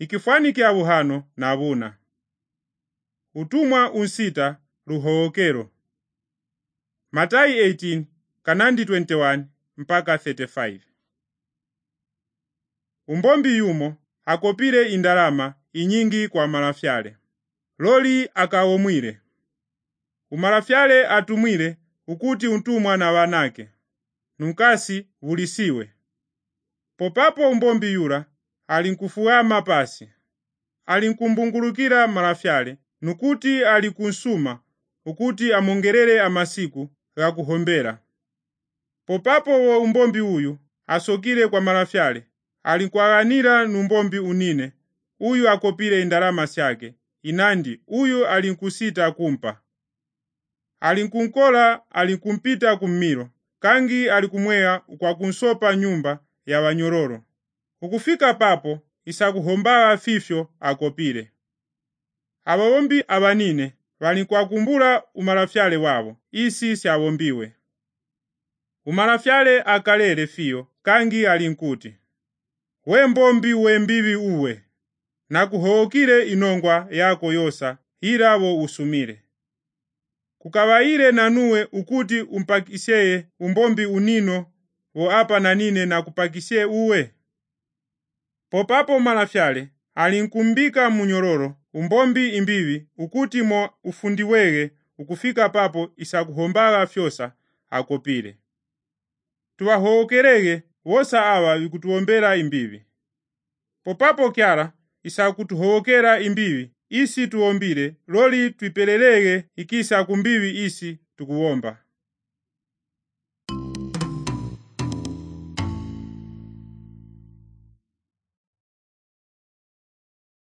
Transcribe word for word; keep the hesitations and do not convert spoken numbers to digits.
ikifwanike abuhano na abuna. Utumwa unsita ruhookero. Matayi eighteen kanandi twenty-one mpaka thirty-five. Umbombi yumo akopire indalama inyingi kwa marafyale. Loli akawomwire. Umarafyale atumwire ukuti untumwa na wanake. Nunkasi vulisiwe. Popapo umbombi yura alinkufuama pasi. Alinkumbungulukira marafyale nukuti alikunsuma ukuti amongerere amasiku ga kuhombera. Popapo wo umbombi uyu asokire kwa marafyale alinkwaganira numbombi unine uyu akopire indalama syake inandi uyu alinkusita kumpa. Alinkunkola alinkumpita kummiro kangi alikumwea kwa kunsopa nyumba ya wanyororo. Ukufika papo isakuhombaga fifyo akopire. Abawombi abanine walinkwakumbula umarafyale wabo isi syawombiwe. Umarafyale akalere fiyo kangi alinkuti, we mbombi wembibi uwe, nakuhookire inongwa yako yosa hirabo usumire. Kukawayire nanuwe ukuti umpakiseye umbombi unino wo apa nanine na kupakisye uwe. Popapo marafyale alinkumbika munyororo umbombi imbibi ukuti mo ufundiwege ukufika papo isakuhombaga fyosa akopire. Tuwahookerege wosa awa wikutuombera imbibi. Popapo kyara isakutuhookera imbibi isi tuombire loli twipelelege ikisa kumbibi isi tukuomba.